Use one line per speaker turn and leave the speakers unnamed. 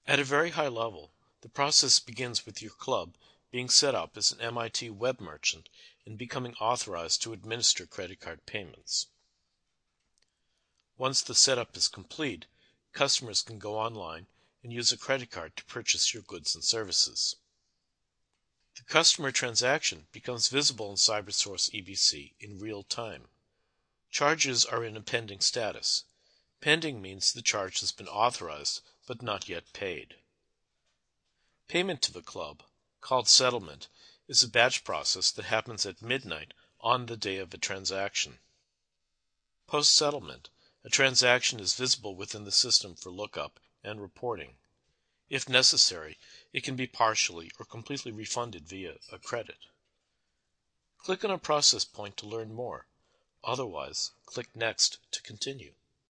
At a very high level, the process begins with your club being set up as an MIT web merchant and becoming authorized to administer credit card payments. Once the setup is complete, customers can go online and use a credit card to purchase your goods and services. The customer transaction becomes visible in CyberSource EBC in real time. Charges are in a pending status. Pending means the charge has been authorized but not yet paid. Payment to the club, called settlement, is a batch process that happens at midnight on the day of a transaction. Post-settlement, a transaction is visible within the system for lookup and reporting. If necessary, it can be partially or completely refunded via a credit. Click on a process point to learn more. Otherwise, click Next to continue.